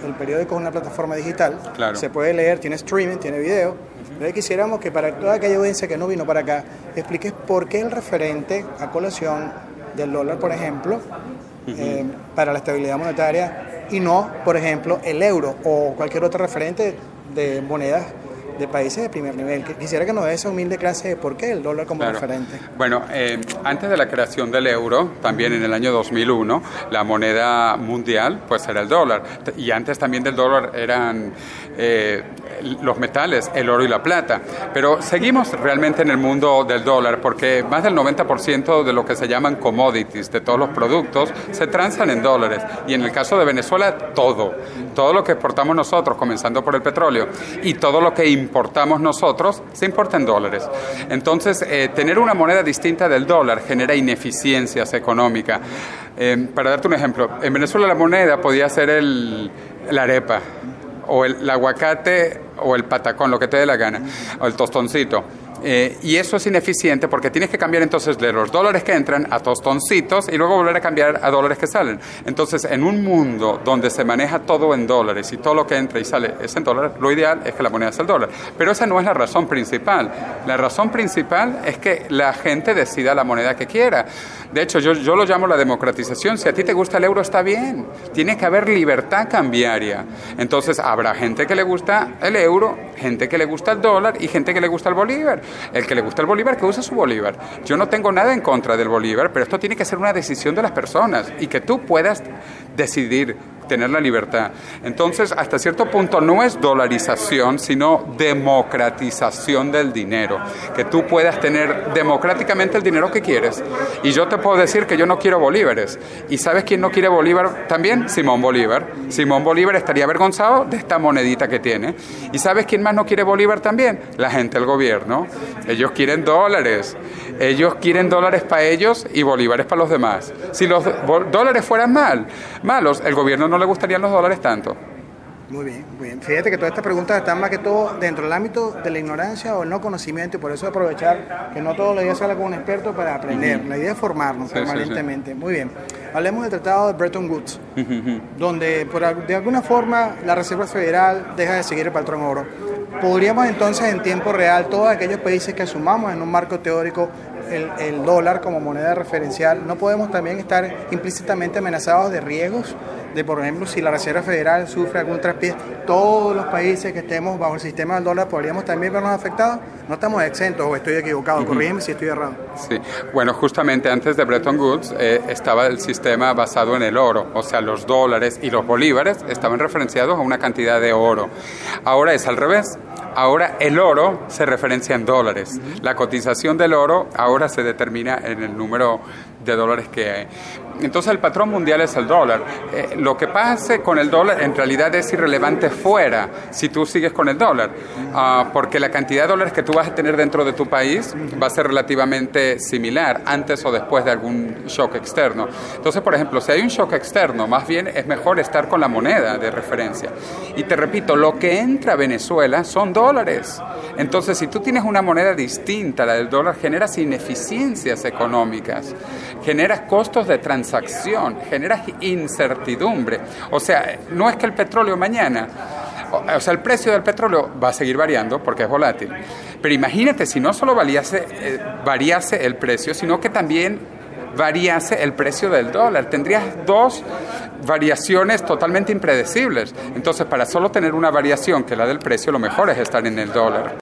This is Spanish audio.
el periódico es una plataforma digital, claro. Se puede leer, tiene streaming, tiene video. Entonces quisiéramos que para toda aquella audiencia que no vino para acá, expliques por qué el referente a colación del dólar, por ejemplo, para la estabilidad monetaria y no, por ejemplo, el euro o cualquier otro referente de monedas de países de primer nivel. Quisiera que nos dé esa humilde clase de por qué el dólar como referente. Bueno, antes de la creación del euro, también en el año 2001, la moneda mundial pues era el dólar. Y antes también del dólar eran los metales, el oro y la plata. Pero seguimos realmente en el mundo del dólar porque más del 90% de lo que se llaman commodities, de todos los productos, se transan en dólares. Y en el caso de Venezuela, todo lo que exportamos nosotros, comenzando por el petróleo, y todo lo que importamos nosotros, se importa en dólares. Entonces, tener una moneda distinta del dólar genera ineficiencias económicas. Para darte un ejemplo, en Venezuela la moneda podía ser la arepa, o el aguacate, o el patacón, lo que te dé la gana, o el tostoncito. Y eso es ineficiente porque tienes que cambiar entonces de los dólares que entran a tostoncitos y luego volver a cambiar a dólares que salen. Entonces, en un mundo donde se maneja todo en dólares y todo lo que entra y sale es en dólares, lo ideal es que la moneda sea el dólar. Pero esa no es la razón principal. La razón principal es que la gente decida la moneda que quiera. De hecho, yo lo llamo la democratización. Si a ti te gusta el euro, está bien. Tiene que haber libertad cambiaria. Entonces, habrá gente que le gusta el euro, gente que le gusta el dólar y gente que le gusta el bolívar. El que le gusta el bolívar, que use su bolívar. Yo no tengo nada en contra del bolívar, pero esto tiene que ser una decisión de las personas y que tú puedas decidir, tener la libertad. Entonces, hasta cierto punto no es dolarización, sino democratización del dinero. Que tú puedas tener democráticamente el dinero que quieres. Y yo te puedo decir que yo no quiero bolívares. ¿Y sabes quién no quiere bolívar también? Simón Bolívar. Simón Bolívar estaría avergonzado de esta monedita que tiene. ¿Y sabes quién más no quiere bolívar también? La gente del gobierno. Ellos quieren dólares. Ellos quieren dólares para ellos y bolívares para los demás. Si los dólares fueran malos, el gobierno no le gustarían los dólares tanto. Muy bien, muy bien. Fíjate que todas estas preguntas están más que todo dentro del ámbito de la ignorancia o el no conocimiento y por eso aprovechar que no todos los días se habla con un experto para aprender. La idea es formarnos permanentemente. Sí. Muy bien. Hablemos del Tratado de Bretton Woods, donde de alguna forma la Reserva Federal deja de seguir el patrón oro. ¿Podríamos entonces en tiempo real todos aquellos países que asumamos en un marco teórico el dólar como moneda referencial, no podemos también estar implícitamente amenazados de riesgos de, por ejemplo, si la Reserva Federal sufre algún traspié, todos los países que estemos bajo el sistema del dólar podríamos también vernos afectados? No estamos exentos o estoy equivocado, corrígeme si estoy errado. Sí, bueno, justamente antes de Bretton Woods estaba el sistema basado en el oro, o sea, los dólares y los bolívares estaban referenciados a una cantidad de oro. Ahora es al revés. Ahora el oro se referencia en dólares. La cotización del oro ahora se determina en el número de dólares que hay. Entonces el patrón mundial es el dólar. Lo que pase con el dólar en realidad es irrelevante fuera si tú sigues con el dólar, porque la cantidad de dólares que tú vas a tener dentro de tu país va a ser relativamente similar antes o después de algún shock externo. Entonces, por ejemplo, si hay un shock externo, más bien es mejor estar con la moneda de referencia. Y te repito, lo que entra a Venezuela son dólares. Entonces, si tú tienes una moneda distinta a la del dólar, generas ineficiencias económicas, generas costos de transacción, generas incertidumbre. O sea, no es que el petróleo mañana, o sea, el precio del petróleo va a seguir variando porque es volátil. Pero imagínate si no solo variase el precio, sino que también variase el precio del dólar. Tendrías dos variaciones totalmente impredecibles. Entonces, para solo tener una variación que la del precio, lo mejor es estar en el dólar.